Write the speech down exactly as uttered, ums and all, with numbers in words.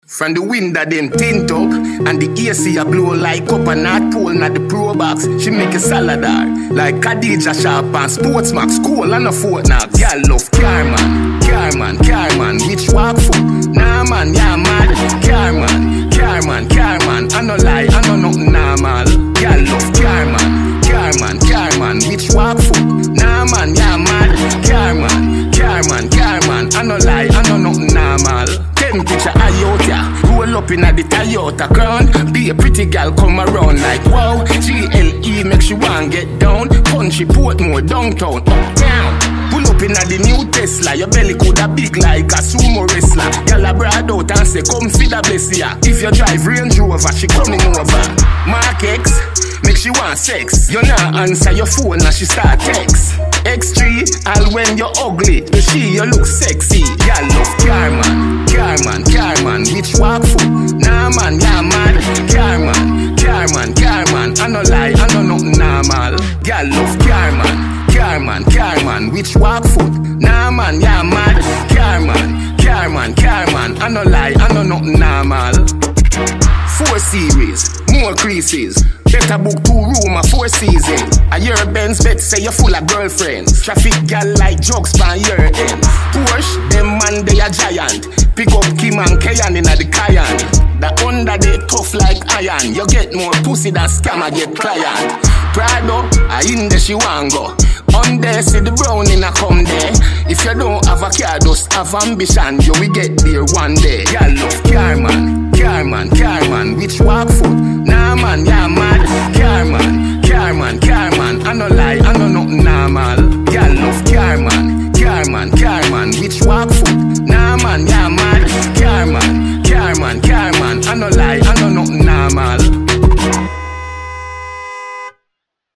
From the window them tint up, and the A C a blow like up a North Pole not the Pro Box. She make a saladar like Khadija Sharp and Sportsmax. School and a fortnight. Y'all love Carman, Carman, Carman. Which walk foot? Nah man, yeah mad. Carman, Carman, Carman. I no lie, I know nothing normal. Y'all love Carman, Carman, Carman. Which walk foot? Nah man, yeah mad. Carman, Carman, Carman. I no lie, I know nothing normal. Ten picture Iota, roll up in a the Toyota crown. Be a pretty girl come around like wow. G L E make she want get down. Punchy Portmore downtown, uptown. Pull up in a the new Tesla. Your belly coulda big like a sumo wrestler. Y'all a broad out and say come feed a bless ya. If you drive Range Rover, she coming over. Mark X, make she want sex. You not answer your phone and she start text. X three, all when you're ugly. To she you look sexy. Y'all love Carman, Carman, Carman. Which walk foot? Nah man, yeah mad. Carman, Carman, Carman. I no lie, I know nothing normal. Y'all love Carman, Carman, Carman. Which walk foot? Nah man, yeah mad. Carman, Carman, Carman. I no lie, I know nothing normal. Four series, more creases. Better book two room a four season. A year Benz bet say you're full of girlfriends. Traffic gal like drugs by your ends. Porsche, them man they a giant. Pick up Kim and Kayan inna the Cayenne. The under they tough like iron. You get more pussy than scammer get client. Prado, a in there she want go. On there see the brown in a come there. If you don't have a car, just have ambition. You will get there one day. Y'all love